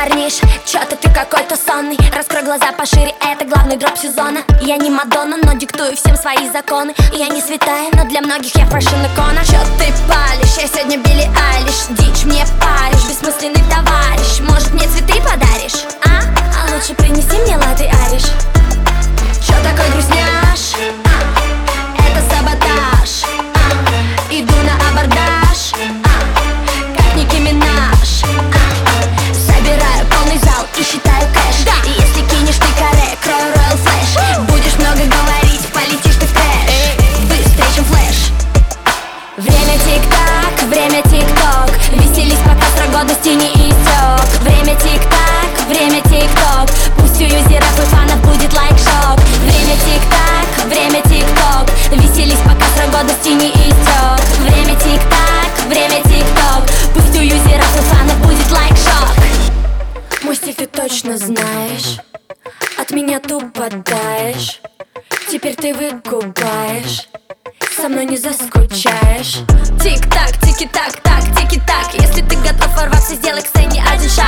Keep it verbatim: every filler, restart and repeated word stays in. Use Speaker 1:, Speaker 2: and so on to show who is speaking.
Speaker 1: парниш, чё-то ты какой-то сонный. Раскрой глаза пошире, это главный дроп сезона. Я не Мадонна, но диктую всем свои законы. Я не святая, но для многих я фэшн-икона. Чё ты палишь? Я сегодня Билли Айлиш. Дичь мне паришь, бессмысленный товарищ. Может, мне цветы подаришь, а? А лучше принеси мне латте Ариш. Чё такой грустняш? А? Это саботаж. А? Иду на абордаж. А? Как Ники Минаж. А? Собираю полный зал и считаю кэш. Да. И если кинешь ты каре, крою роял флэш. Будешь много говорить, полетишь ты в трэш. Быстрее, чем флэш. Время тик-так, время тик-ток. Веселись, пока срок годности не истек. Время тик-так, время тик-ток. Пусть у юзеров и фанов будет лайк-шок. Время тик-так, время тик-ток. Веселись, пока срок годности не истек. Время тик-так, время тик-ток. Пусть у юзеров и фанов будет лайк-шок. Мой стиль ты точно знаешь. От меня тупо таешь. Теперь ты выкупаешь. Со мной не заскучаешь. Тик-так, тики-так, так, тики-так. Если ты готов ворваться, сделай к сцене один шаг.